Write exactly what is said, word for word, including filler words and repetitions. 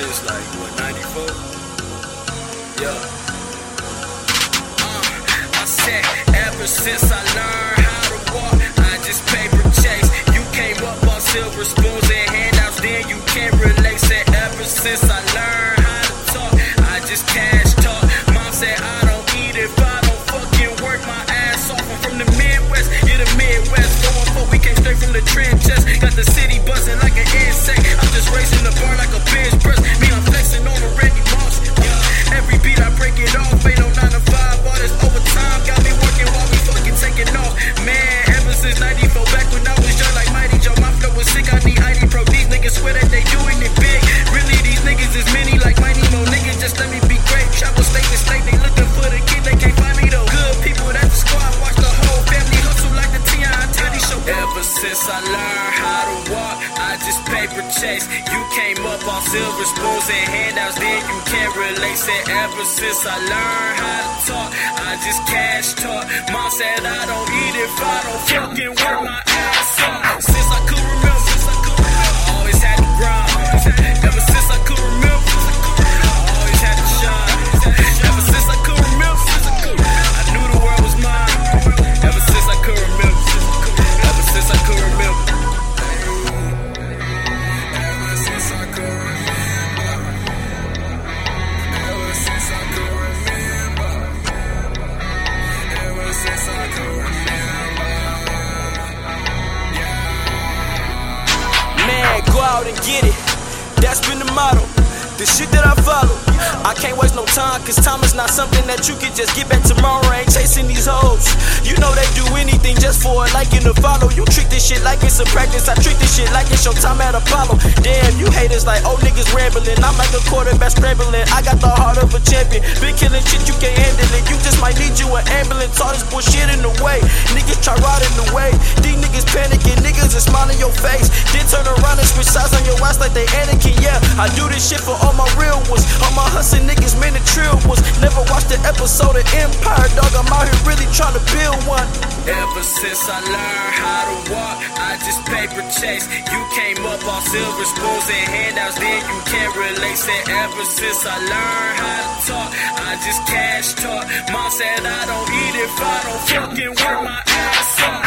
this like, what, ninety-four? Yeah. Uh, I said, ever since I learned how to walk, I just paper chase. You came up on silver spoons and handouts, then you can't relate. Said, ever since I learned how to talk, I just cash talk. Mom said, I don't eat if I don't fucking work my ass off. I'm from the Midwest, yeah, the Midwest. Going for we came straight from the trenches. Got the city buzzing like an insect. I'm just raising the bar like a bench press. Me, I'm flexing on a Randy Moss. Yeah. Every beat I break it off. Ain't no nine to five. All this overtime got me working while we fucking taking off. Man, ever since ninety-four, back when I was young like Mighty Joe, my flow was sick. I need I D Pro. These niggas swear that they doing it big. Really, these niggas is many like Mighty Mo. Niggas just let me be great. Travel state to state. They looking for the kid. They can't find me though. Good people, that's the squad. Watch the whole family hustle like the T I Teddy show. Ever since I learned how to walk, I just paper chase. You came up on silver spoons and handouts, then you can't relate. Said ever since I learned how to talk, I just cash talk. Mom said I don't eat if I don't fucking work my ass off. Since I could remember, since I could remember, I always had to grind. Ever since I could remember, I always had to shine. Ever since I could remember, I knew the world was mine. Ever since I could remember, ever since I could remember. Ever since I could remember. Ever since I could remember. Ever since I could remember. Man, go out and get it. That's been the motto. The shit that I follow. I can't waste no time, cause time is not something that you can just get back tomorrow. Ain't chasing these hoes. You know they do anything just for a like and a follow. You treat this shit like it's a practice. I treat this shit like it's your time at Apollo. Damn, you haters like old niggas rambling. I'm like a quarterback scrambling. I got the heart of a champion. Been killing shit, you can't handle it. You just might need you an ambulance. All this bullshit in the way. Niggas try riding the way. These niggas panicking. Niggas is smiling your face. Then turn around and switch sides on your ass like they Anakin. Yeah, I do this shit for all my real ones. All my hustling niggas, man, the trill ones. Never watched the episode of Empire, dog. I'm out here really trying to build one. Ever since I learned how to walk, I just paper chase. You came up on silver spoons and handouts, then you can't relate. Said ever since I learned how to talk, I just cash talk. Mom said I don't eat if I don't fucking work my ass off.